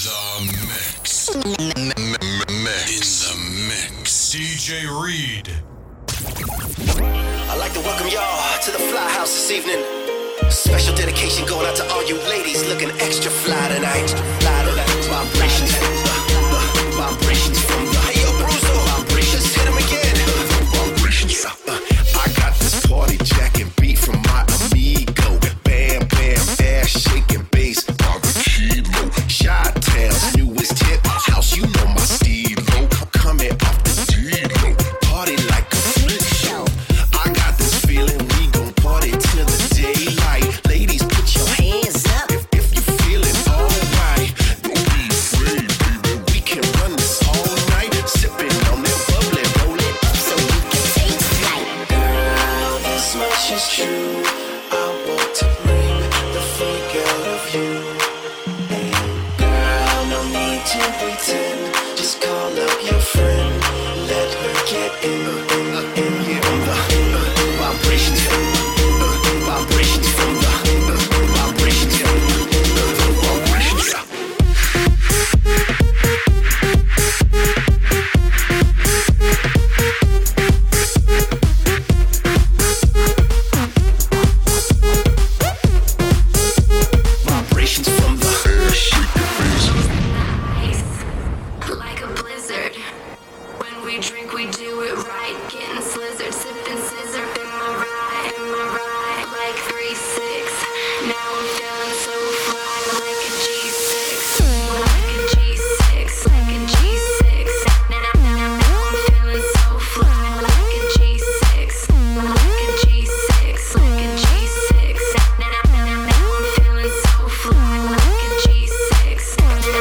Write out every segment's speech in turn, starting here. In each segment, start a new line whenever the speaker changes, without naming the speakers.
DJ Reed.
I'd like to welcome y'all to the Fly House this evening. Special dedication going out to all you ladies looking extra fly tonight. Vibrations from the vibrations from the. Hey yo, Bruzo, vibrations, hit him again. Vibrations. I got this party jacking beat from my amigo. Bam bam, ass shaking bass, kilo. Chi-Town's newest hit house, you know my stilo. Coming off the D-Lo, party like a freak show. I got this feeling we gon' party till the daylight. Ladies, put your hands up if you feeling alright. Don't be afraid, baby, we can run this all night. Sipping on that bubbly, roll it up so you can take flight. Girl, this much is true. I want to bring the freak out of you. Girl, no need to pretend. Just call up your friend. Let her get in the vibrations from the vibrations from the vibrations from the vibrations. Vibrations from the
like a blizzard. When we drink, we do it right. Getting slizzard, sipping scissor. In my ride, like 3-6. Now I'm feeling so fly, like a G6, like a G6, like a G6. Now I'm feeling so fly, like a G6, like a G6, like a G6. Now I'm feeling so fly, like a G6.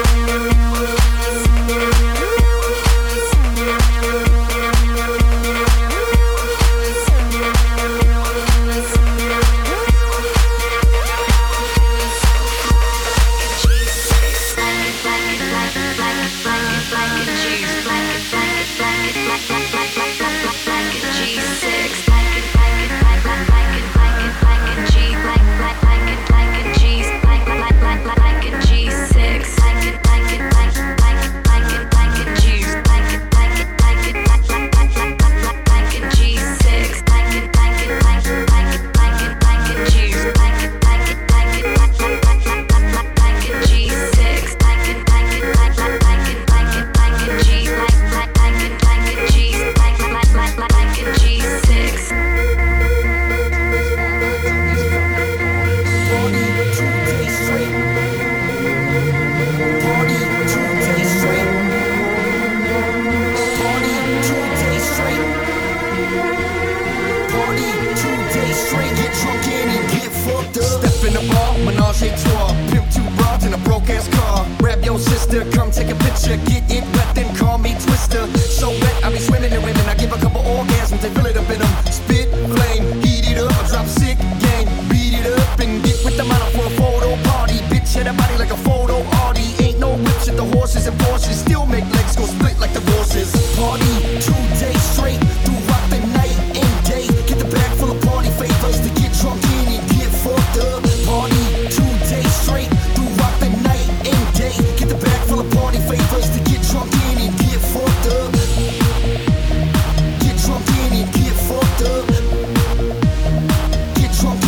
Come take a picture, get it wet, then call me Twister. So wet, I be swimming in women. I give a couple orgasms, they fill it up in them. Spit, flame, heat it up, drop sick, gang, beat it up and get with the model for a photo party. Bitch, hit a body like a photo arty. Ain't no whips at the horses and Porsches. Still make legs go split like divorces. Party 2 days straight, through rock the night and day. Get the bag full of party favors to get drunk in and get fucked up. Party 2 days straight, through rock the night and day. Get the bag full of party favors to get drunk in and get fucked up. Get drunk in and get fucked up. Get drunk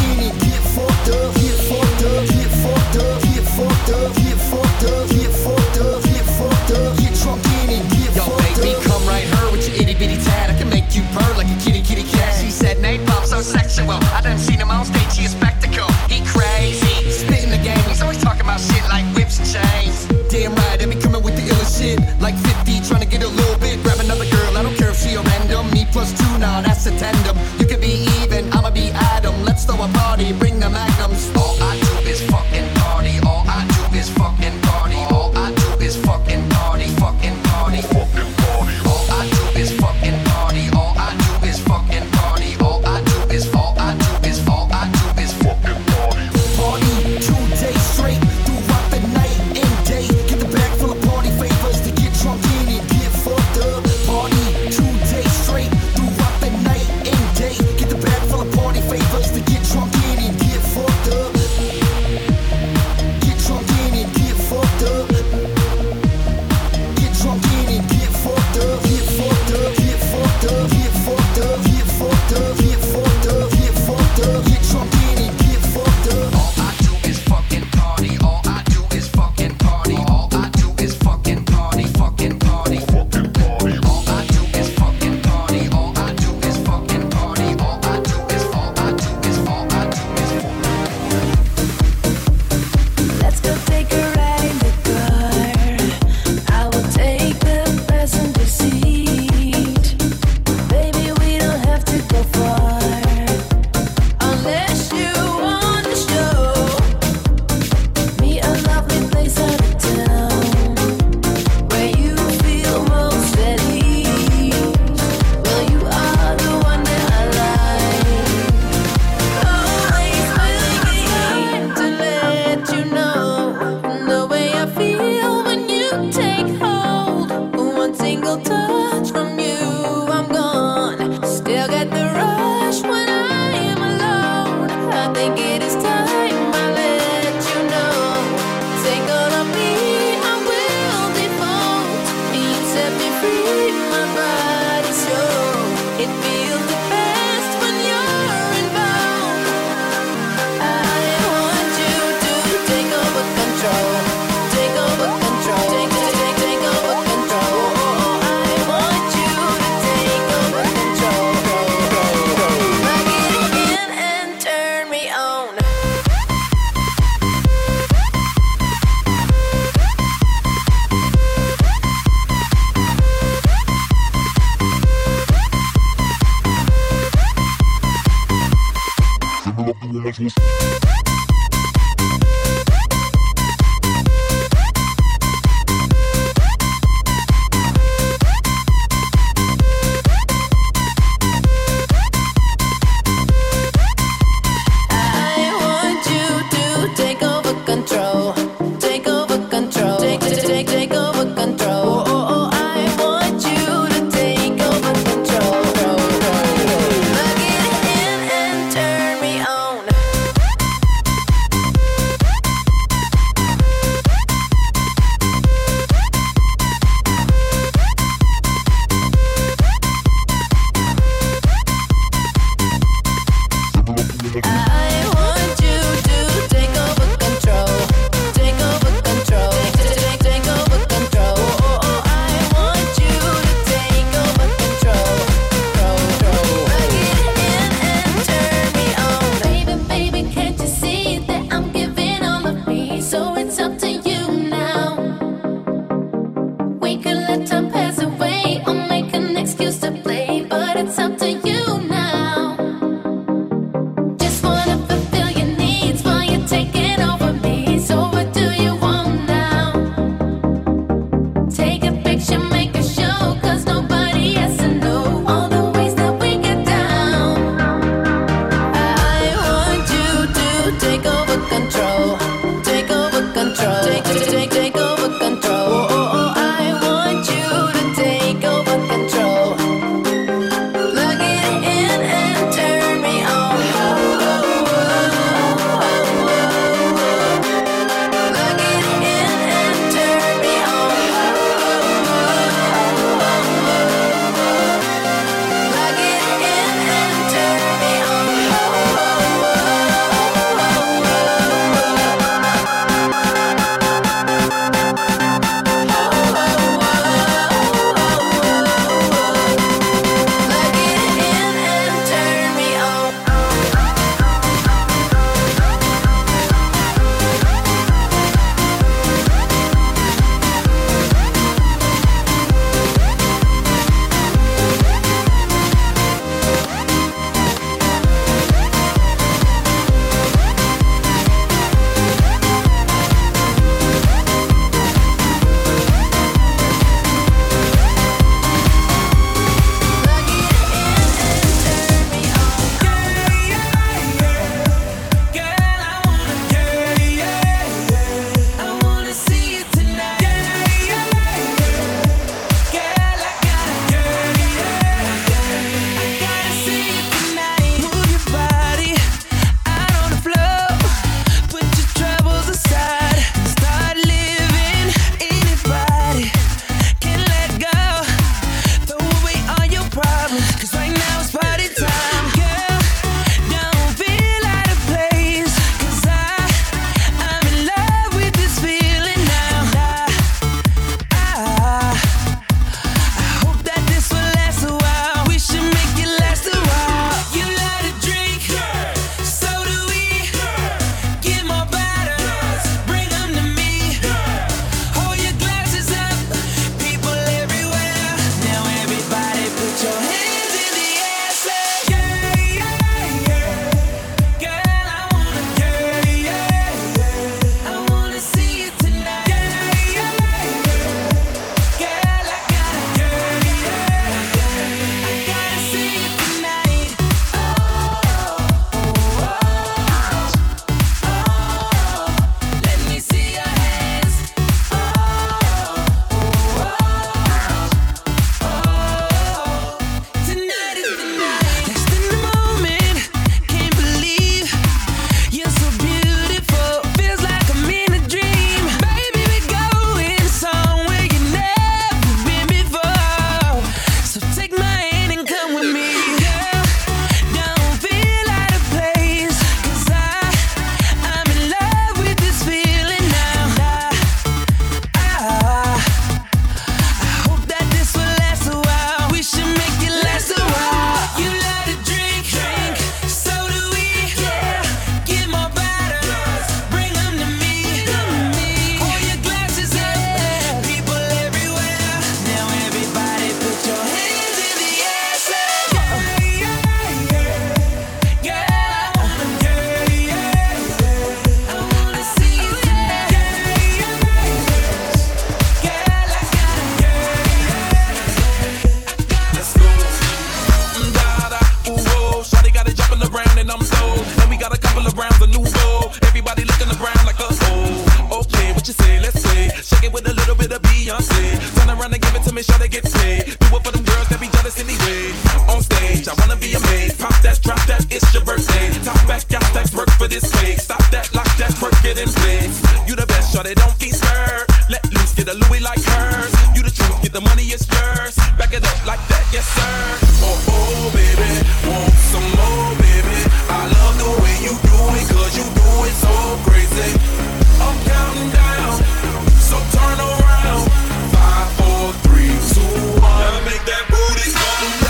Beyonce. Turn around and give it to me, sure they get paid. Do it for them girls that be jealous anyway. On stage, I wanna be a maid. Pop that, drop that, it's your birthday. Top back, got stacks, work for this cake. Stop that, lock that, work it in place. You the best, shorty, don't be scared. Let loose, get a Louis like hers. You the truth, get the money, it's yours. Back it up like that, yes sir. Oh, oh, baby, want some more, baby. I love the way you do it, cause you do it so crazy. I'm counting down, so turn around. 5, 4, 3, 2, 1. Now make that booty go.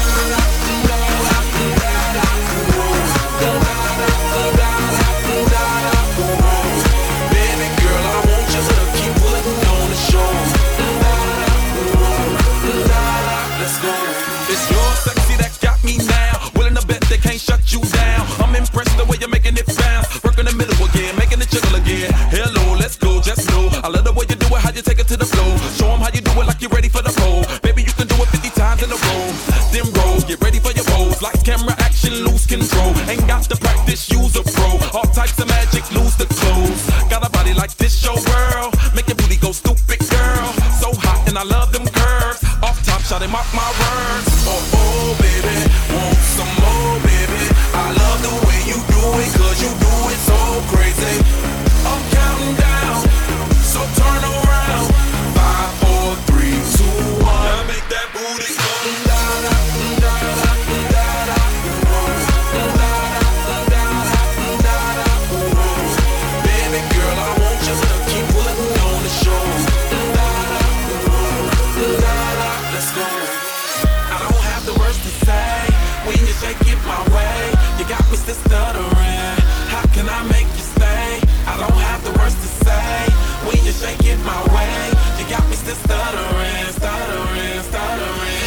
Baby girl, I want you to keep putting on the show. Let's go. It's your sexy that got me now. Willing to bet they can't shut you down. I'm impressed the way you're making it bounce. Work in the middle again, making it jiggle again. Hello, let's go, just know I love the way you do it, how you take it to the floor. Show them how you do it like you're ready for the pole. Baby, you can do it 50 times in a row. Then roll, get ready for your pose. Lights, camera, action, lose control. Ain't got to practice, use a pro. All types of magic, lose the clothes. Got a body like this, show girl. Make your booty go stupid, girl. So hot and I love them curves. Off top, shot him off my words. Oh, oh, baby, want some more, baby. I love the way you do it, cause you do it so crazy. I'm counting down, so turn around. 5, 4, 3, 2, 1. Now make that booty go. Baby girl, I want you to keep putting on the show. Let's go. I don't have the words to say when you shake it my way. You got me still stuttering. How can I make you stay? I don't have the words to say when you shake it my way. You got me still stuttering, stuttering, stuttering.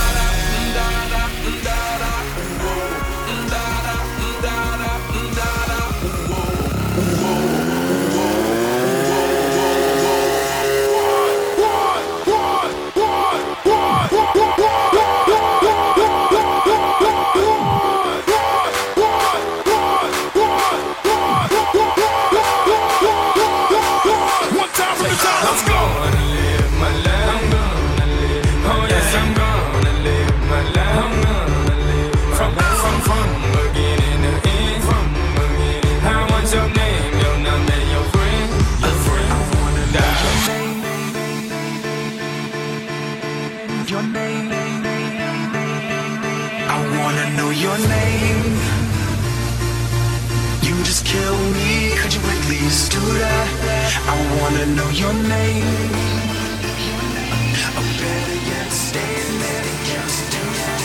I'm gonna live my life. I'm gonna live. Oh yes, I'm gonna live my life. I'm gonna live from beginning to end. From beginning. I want your name, your number, your friend, your friend. I wanna die.
Your name. I wanna know your name. You just kill me. Could you at least do that? I wanna know your name. Or better yet, stay there just do that.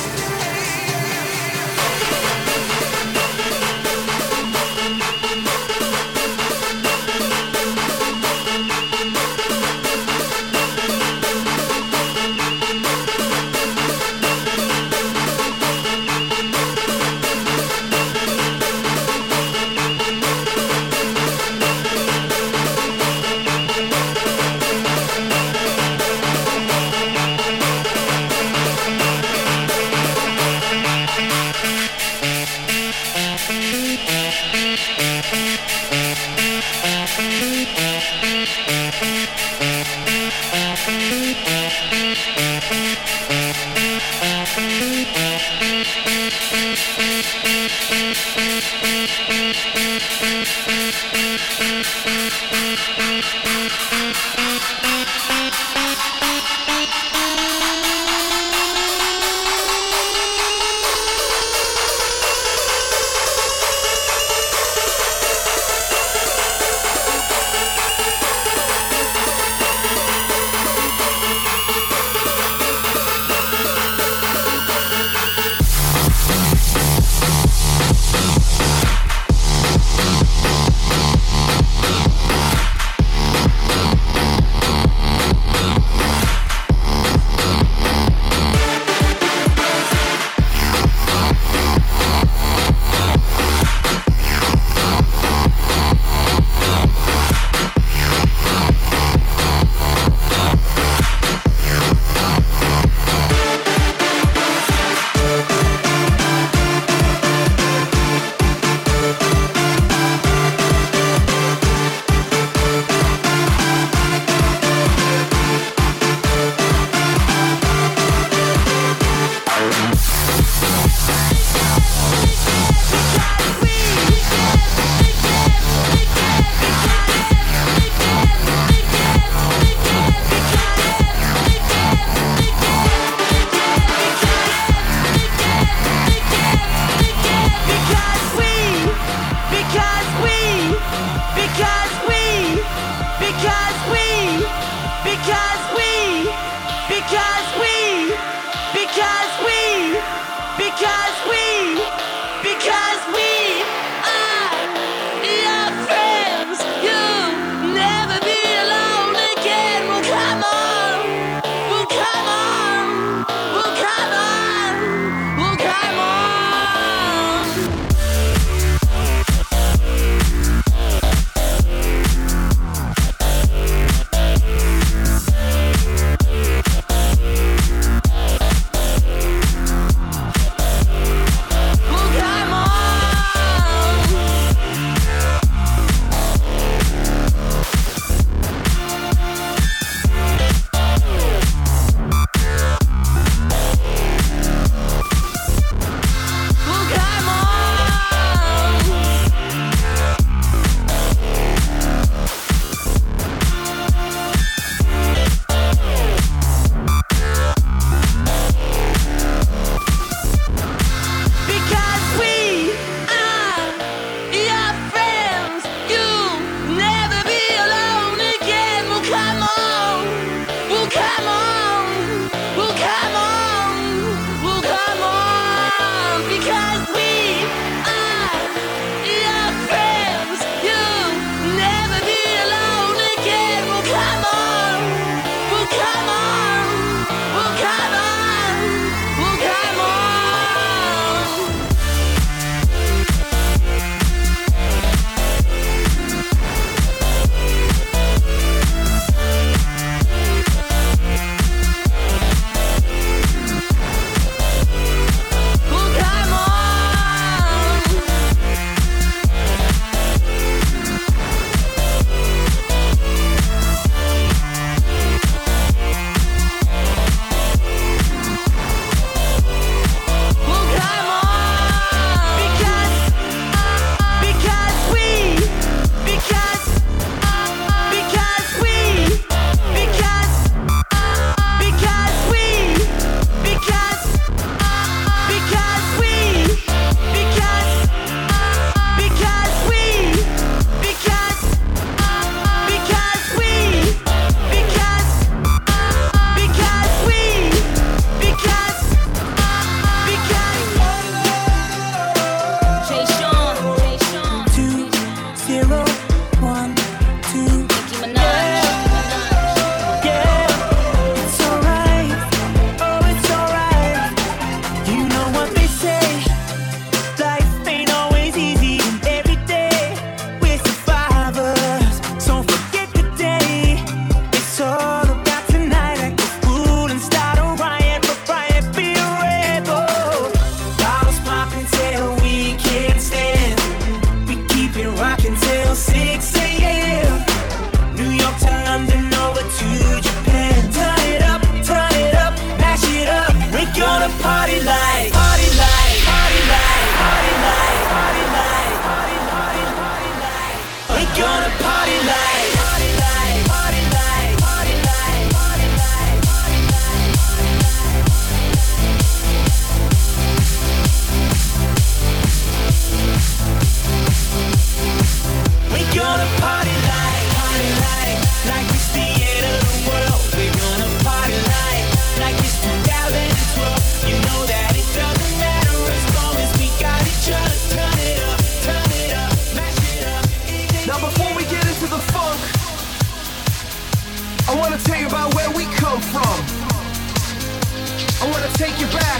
wanna tell you about where we come from. I wanna take you back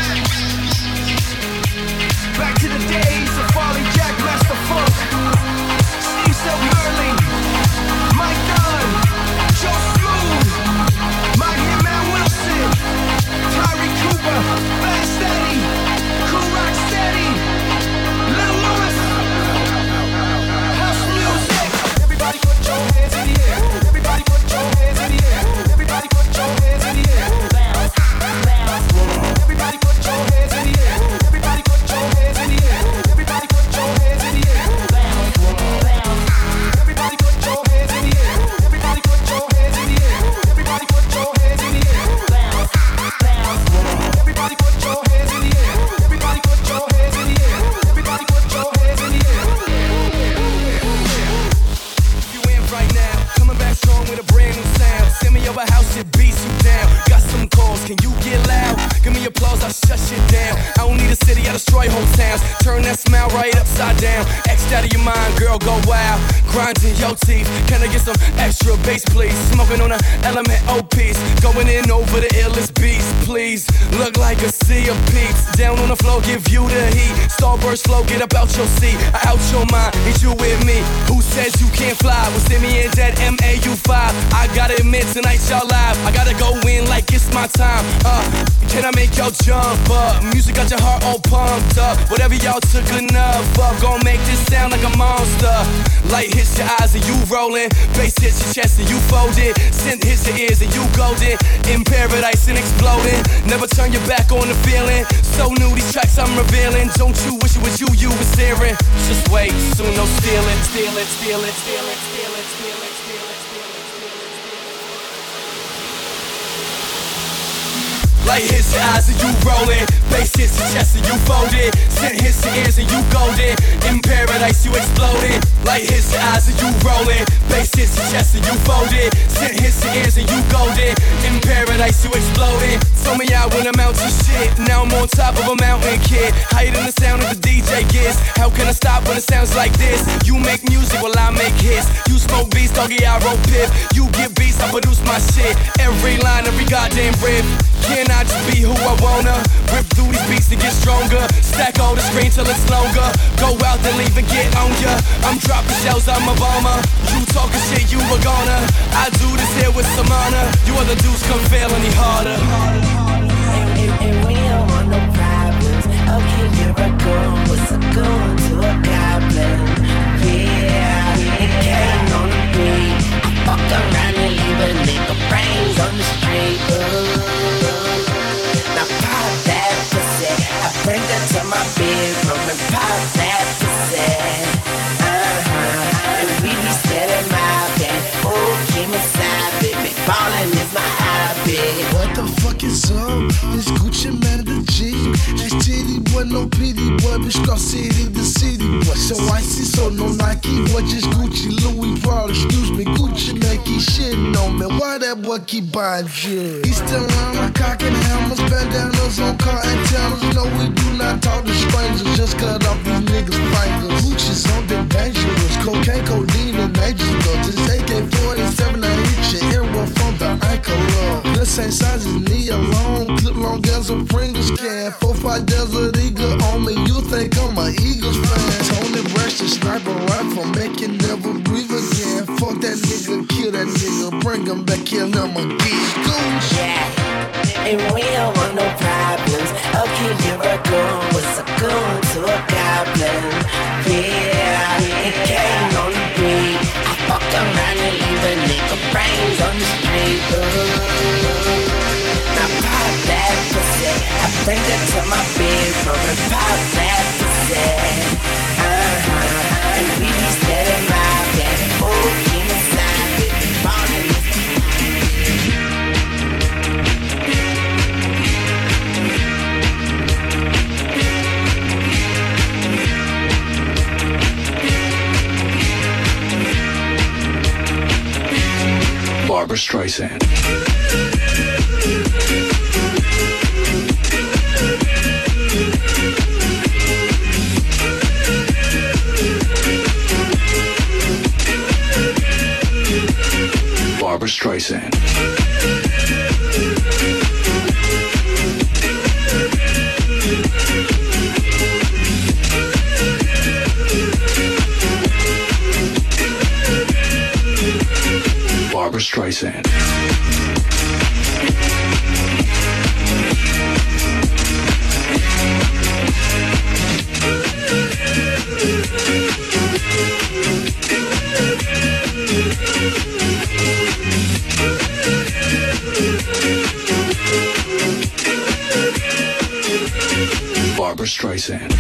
to the days of Farley Jack, Master Funk, Steve Silk Hurley, Mike Dunn, Joe Smooth, my Hitman Wilson, Tyree Cooper, Fast Eddie, Cool Rock Steady, Lil Louis, house music. Everybody put your hands in the air. Everybody put your hands in the air. Everybody put your hands in the air. Bounce, bounce. Everybody put your hands in the air. Everybody put your hands in the air. Everybody put your hands in the air. Bounce, bounce. Everybody put your hands in the air. Everybody put your hands in the air. Everybody put your hands in the air. Bounce, bounce. Everybody put your hands in the air. Everybody put your hands in the air. Everybody put your hands in the air. You in right now, coming back strong with a brand new sound. Send me over house, it beats you down. Got some calls, can you get loud? Give me applause, I'll shut shit down. I don't need a city, I destroy whole towns. Turn that smile right upside down. X'd out of your mind, girl, go wild. Grinding your teeth, can I get some extra bass, please? Smoking on a element piece. Going in over the illest beats, please. Look like a sea of peeps. Down on the floor, give you the heat. Starburst flow, get up out your seat. Out your mind, is you with me? Who says you can't fly? Was Simi and Dead MAU5. I gotta admit, tonight y'all live. I gotta go in like it's my time. Can I make y'all jump up? Music got your heart all pumped up. Whatever y'all took enough of, gon' make this sound like a monster. Light hits your eyes and you rolling. Bass hits your chest and you folded. Synth hits your ears and you golden. In paradise and exploding. Never turn your back on the feeling. So new, these tracks I'm revealing. Don't you wish it was you was hearing? Just wait, soon no steal it, steal it, steal it, steal it, steal it, steal it, steal it, steal it. Light hits your eyes and you rolling. Bass hits your chest and you folded. Scent hits your ears and you golden. In paradise you exploded. Light hits your eyes and you rolling. Bass hits your chest and you folded. Scent hits your ears and you golden. In paradise you exploded. Told me I wouldn't amount to shit. Now I'm on top of a mountain, kid. Higher than the sound of the DJ gets. How can I stop when it sounds like this? You make music while I make hits. You smoke beats, doggy, I roll pip. You get beats, I produce my shit. Every line, every goddamn riff. Can I just be who I wanna? Rip through these beats to get stronger. Stack all the screen till it's longer. Go out then leave and get on ya. I'm dropping shells, I'm a bomber. You talking shit, you a goner. I do this here with some honor. You other dudes come fail any harder.
And we don't want no problems. Okay, you're a goon. What's a goon to a goblin? Yeah, it came on the beat. I fuck around and leave a nigga brains on the street. Now pop that pussy. I bring her to my bedroom and pop that pussy. And we be setting my bed. Oh, keep me side, baby. Ballin' is my hobby.
What the fuck is up? This Gucci man of the G. That's titty boy, no pity boy. Bitch, cross city, the city boy. So icy, so no Nike boy. Just Gucci, Louis Vuitton. Excuse me, Gucci man keep shitting on me. Why that boy keep buying shit? He still around like cock and hammers, bandanas on car antennas. No, we do not talk to strangers. Just cut off these niggas' fingers. Gucci's something dangerous. Cocaine, codeine, and major drugs. This AK-47, I hit your arrow from the ankle up. The same size as me alone. Clip long as a Pringles can. 4-5 Desert Eagle on me. You think I'm a Eagles fan? Tony Braxton, sniper rifle, make you never breathe again. Fuck that nigga, kill that nigga, bring him back, kill him again. Goose.
Yeah, and we don't want no problems. Okay, you're a goon. What's a goon to a goblin? Yeah, it came on the beat. I fuck around and leave a nigga brains on the street. Now pop that pussy. I bring her to my bedroom and pop that pussy. And we be steady mobbing. Oh, keep me side, baby, ballin'.
Barbra Streisand. Barbra Streisand. Barbra Streisand. Barbra Streisand.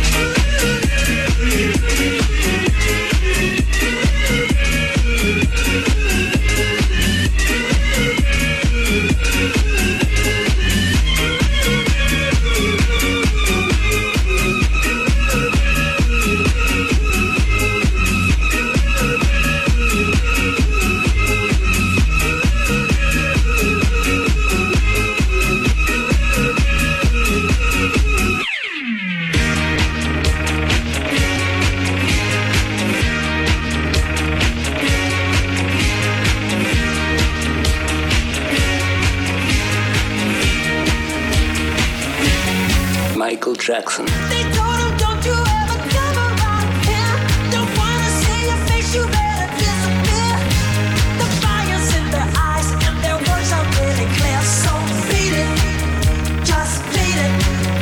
Michael Jackson.
They told him, don't you ever come around here. Don't wanna see your face, you better disappear. The fire's in their eyes and their words are really clear. So beat it, just beat it.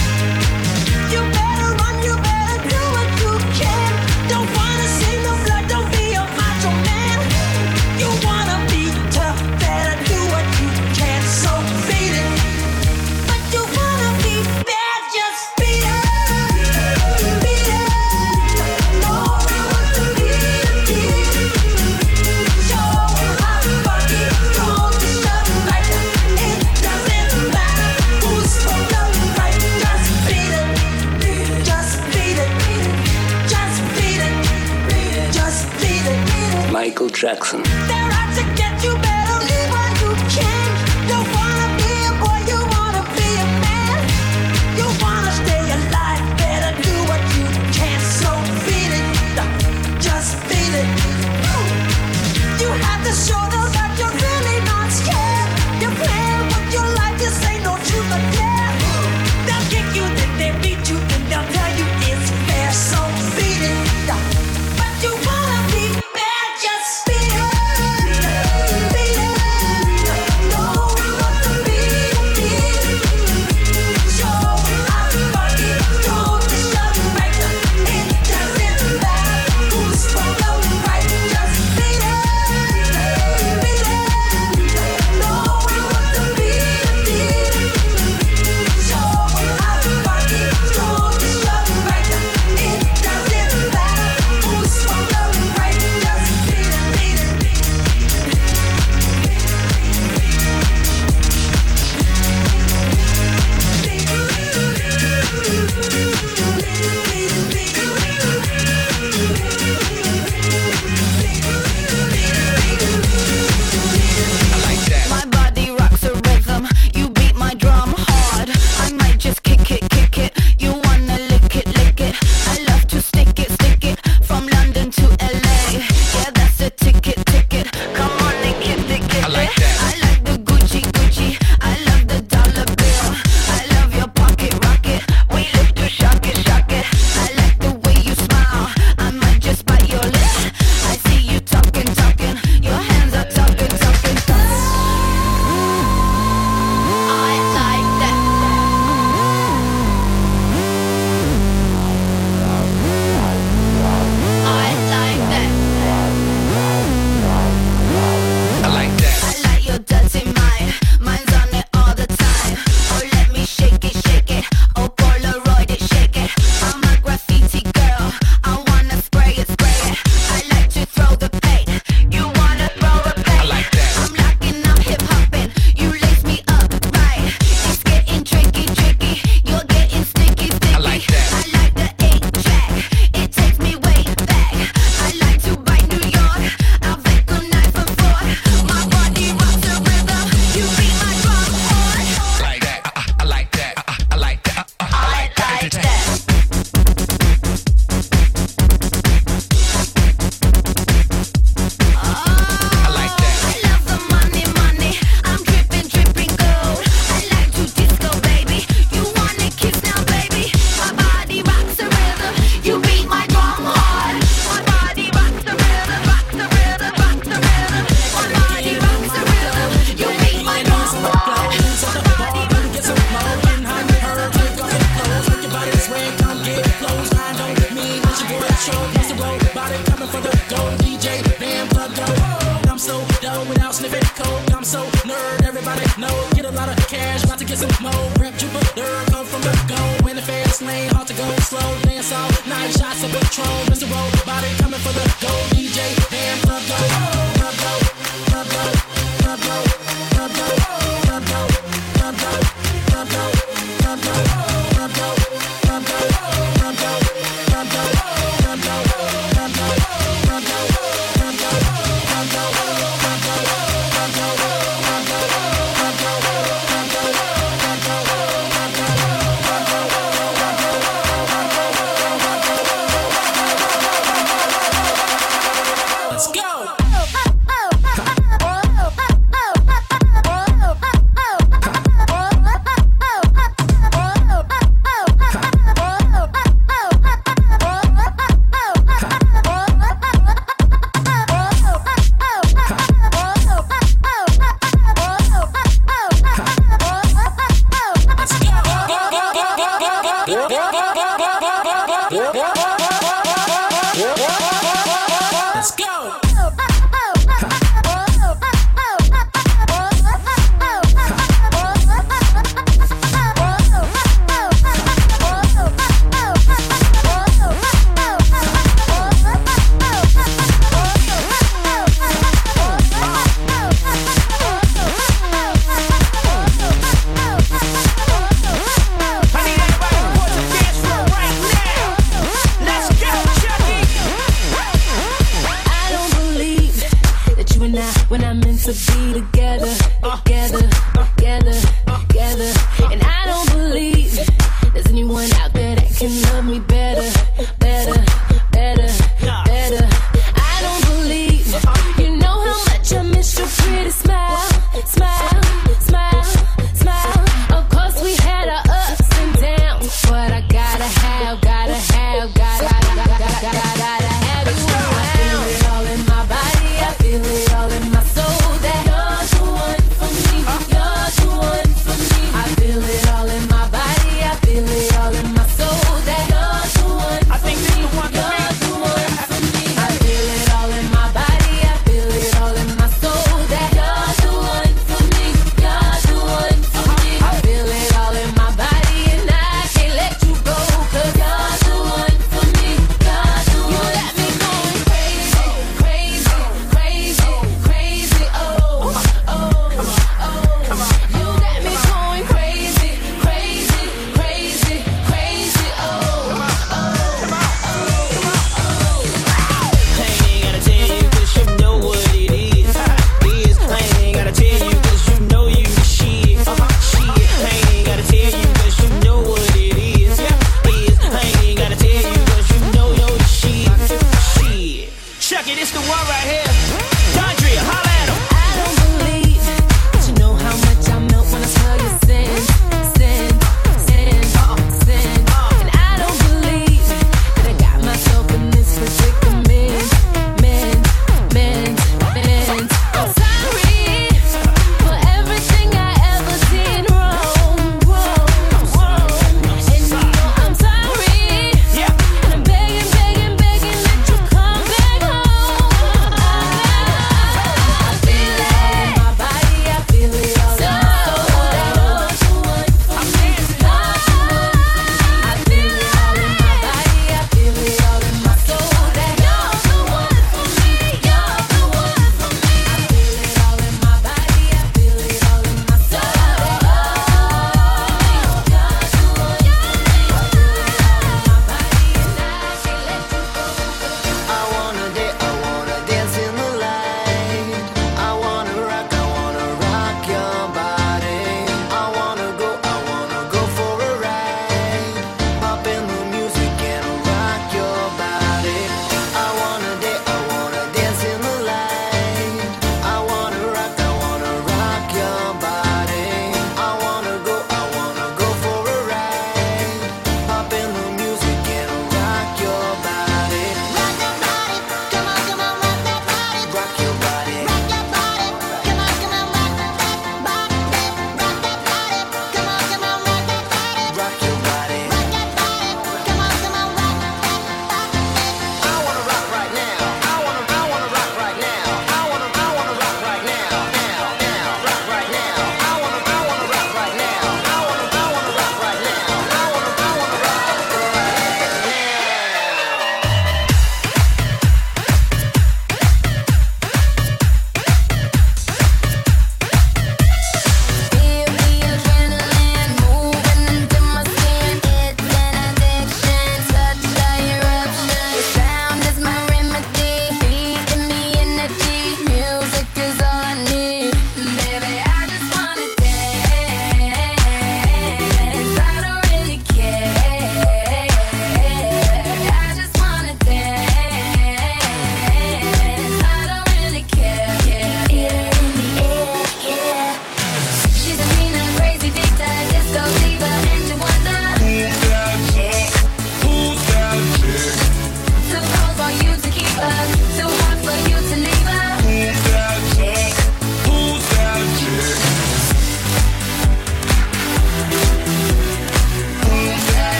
You better run, you better do what you can. Don't wanna see no blood, don't be a macho man. You wanna be tough, better do what you can. So beat it, but you wanna be bad, just beat it. Beat it. No one wants to beat it. Show 'em how to fuck it. Don't be shut right. It doesn't matter who's for the right. Just beat it. Just beat it. Just beat it. Just beat it.
Michael Jackson.
They're out to get you, better leave while you can. Don't wanna be a boy, you wanna be a man. You wanna stay alive, better do what you can. So beat it, just beat it. You have to show them that you're really not scared. You're playing with your life, this ain't no truth or dare. They'll kick you, then they beat you, then they'll tell you it's fair. So beat it, but you wanna be bad, just beat it. Beat it. No one wants to beat it. Show 'em how to fuck it. Don't be shut right. It doesn't matter who's for the right. Just beat it.
know. Get a lot of cash, about to get some more. Rep Jupiter, come from the go. In the fast lane, hard to go slow. Dance all night, shots of Patron. Mr. Roll, body coming for the go. DJ, damn, go, go, go, go, go, go, go, go, go, go, go, go, go, go, go, go, let's go. Let's go. When I'm meant to be together, together, together, together. And I don't believe there's anyone out there that can love me better, better, better, better. I don't believe you know how much I miss your pretty smile, smile, smile, smile. Of course we had our ups and downs, but I gotta have, gotta have, gotta have you around. I feel it all in my body, I feel it all in my soul. That you're the one for me, you're the one for me. I feel it all in my body, I feel it all in my soul.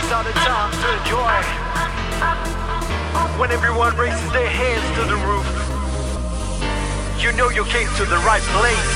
These are the times to enjoy. When everyone raises their hands to the roof, you know you came to the right place.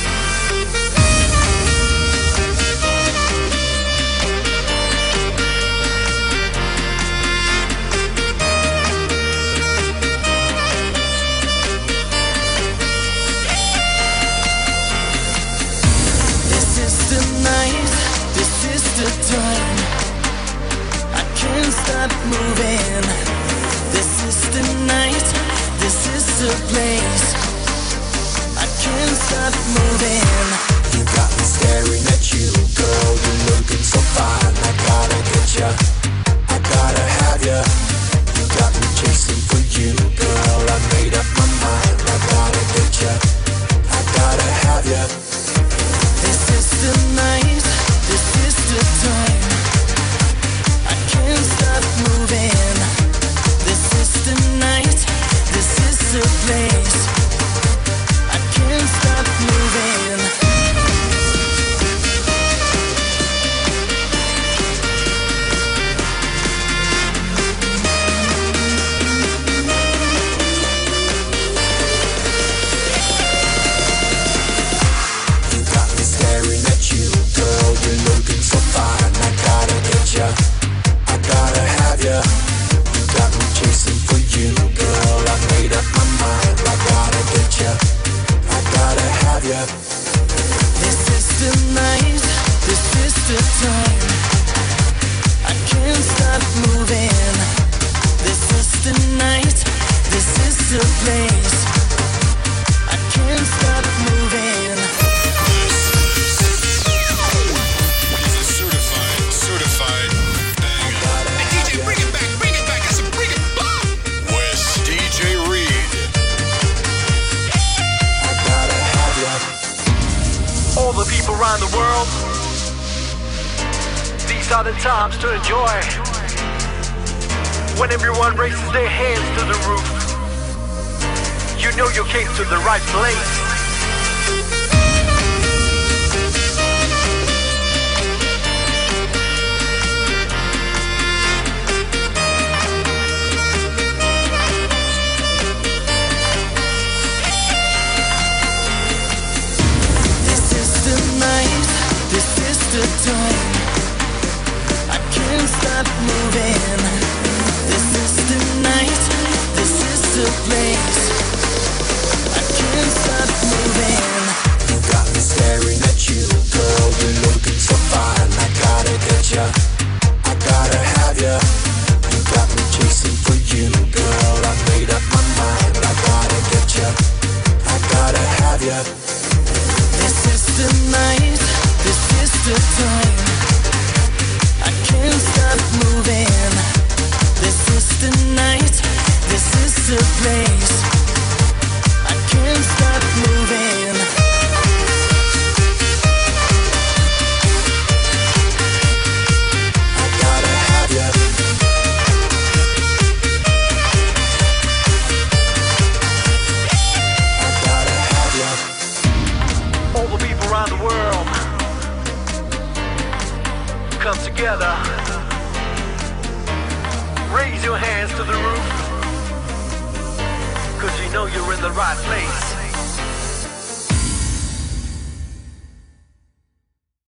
Time. I can't stop moving. This is the night. This is the place. I can't stop moving.
You got me staring at you, girl. You're looking so fine. I gotta get ya. I gotta have ya. You got me chasing for you, girl. I made up my mind. I gotta get ya. I gotta have ya.
This is the night. This is the time. I can't stop moving. This is the night. This is the place. I can't stop moving.
You got me staring at you, girl. You're looking so fine. I gotta get ya. I gotta have ya. You got me chasing for you, girl. I made up my mind. I gotta get ya. I gotta have ya.
This is the night. This is the time. I can't stop moving. This is the night. This is the place. I can't stop moving.
Certified banger. Hey, DJ, bring it back. That's a bring it back. West DJ Reed.
I gotta have ya.
All the people around the world, these are the times to enjoy. When everyone raises their hands to the roof, you know you came to the right place.
This is the night. This is the time. I can't stop moving. This is the night. This is the place. I can't stop moving.
You got me staring at you, girl. You're looking so fine. I gotta get ya. I gotta have ya. You got me chasing for you, girl. I made up my mind. I gotta get ya. I gotta have ya.
This is the night. This is the time. I can't stop moving. This is the night. This is the place. I can't stop moving.
I gotta have ya. I gotta have ya.
All the people around the world, come together. Raise your hands to the roof, 'cause you know you're in the right place.